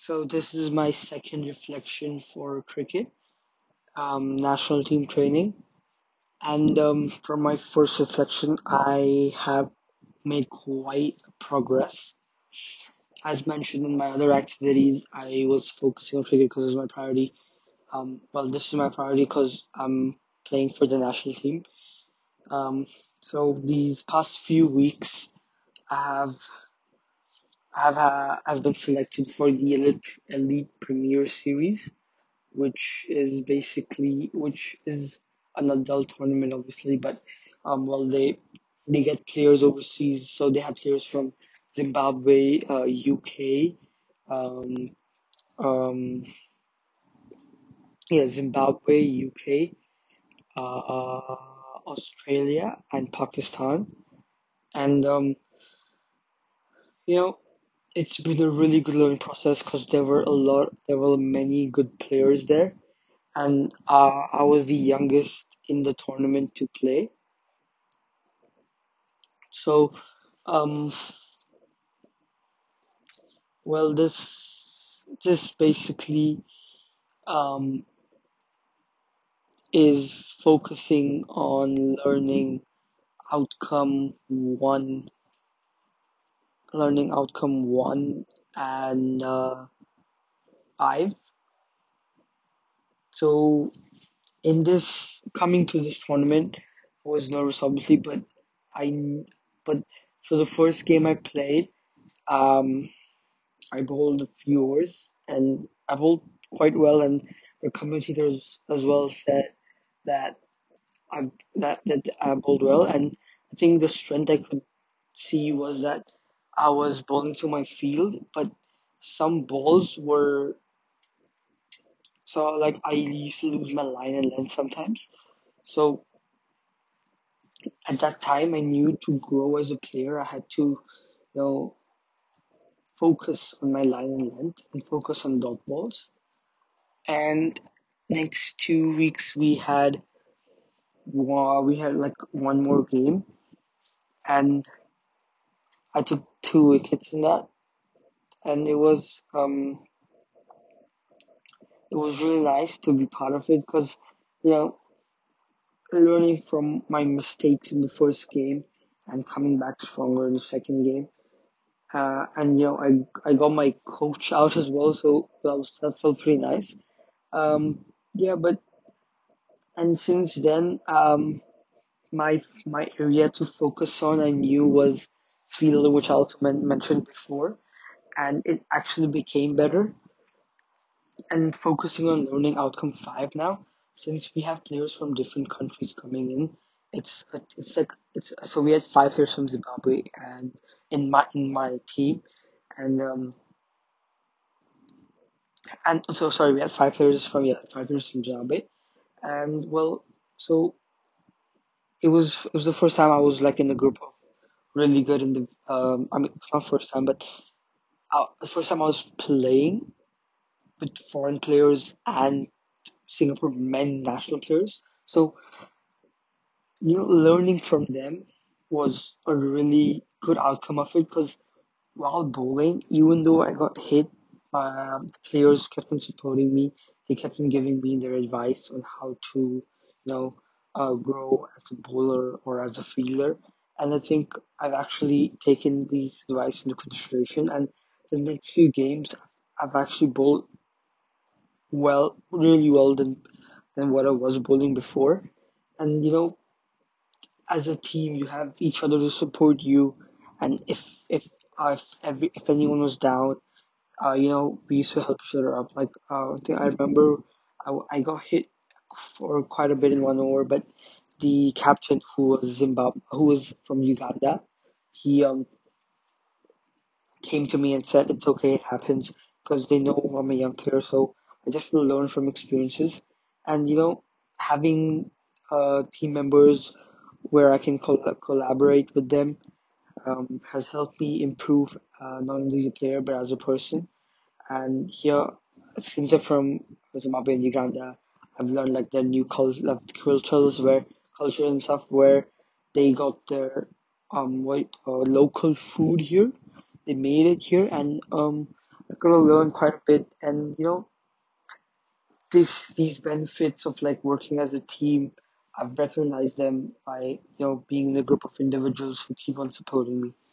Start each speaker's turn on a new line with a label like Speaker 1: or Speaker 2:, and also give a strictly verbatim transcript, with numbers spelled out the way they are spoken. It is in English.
Speaker 1: So this is my second reflection for cricket, um, national team training, and um, from my first reflection, I have made quite progress. As mentioned in my other activities, I was focusing on cricket because it was my priority. Um, well, this is my priority because I'm playing for the national team. Um, so these past few weeks, I have I have uh, I've been selected for the Elite Elite Premier Series, which is basically which is an adult tournament, obviously, but um, well, they they get players overseas, so they have players from Zimbabwe, uh, U K, um, um, yeah, Zimbabwe, U K, uh, Australia, and Pakistan, and um, you know, it's been a really good learning process because there were a lot, there were many good players there, and uh, I was the youngest in the tournament to play. So, um, well, this this basically um, is focusing on learning outcome one, learning outcome one and uh, five. So, in this coming to this tournament, I was nervous, obviously, but I but so the first game I played, um, I bowled a few overs and I bowled quite well, and the commentators as well said that I that that I bowled well, and I think the strength I could see was that I was bowling to my field, but some balls were so like I used to lose my line and length sometimes. So at that time, I knew to grow as a player, I had to, you know, focus on my line and length and focus on dot balls. And next two weeks we had wa- we had like one more game, and I took two wickets in that, and it was um it was really nice to be part of it because you know learning from my mistakes in the first game and coming back stronger in the second game. Uh, and you know I I got my coach out as well, so that was that felt pretty nice. Um, yeah, but and since then um my my area to focus on I knew was field, which I also men- mentioned before, and it actually became better. And focusing on learning outcome five now, since we have players from different countries coming in, it's it's like it's so we had five players from Zimbabwe and in my in my team, and um and so sorry we had five players from yeah five players from Zimbabwe, and well so it was it was the first time I was like in a group of really good in the um I mean not first time but uh, the first time I was playing with foreign players and Singapore men national players. So you know, learning from them was a really good outcome of it because while bowling, even though I got hit, um, the players kept on supporting me. They kept on giving me their advice on how to, you know, uh, grow as a bowler or as a fielder. And I think I've actually taken these advice into consideration. And the next few games, I've actually bowled well, really well than than what I was bowling before. And you know, as a team, you have each other to support you. And if if uh, if every if anyone was down, uh, you know, we used to help each other up. Like uh, I think I remember I, I got hit for quite a bit in one over, but the captain who was Zimbabwe, who was from Uganda, he um came to me and said it's okay, it happens because they know I'm a young player, so I just will learn from experiences, and you know, having uh team members where I can col- collaborate with them um, has helped me improve uh, not only as a player but as a person. And here, since I'm from Zimbabwe and Uganda, I've learned like their new cult- like, cultures where culture and stuff where they got their um what uh, local food here. They made it here, and um I'm gonna learn quite a bit, and you know, this these benefits of like working as a team, I've recognized them by you know being in a group of individuals who keep on supporting me.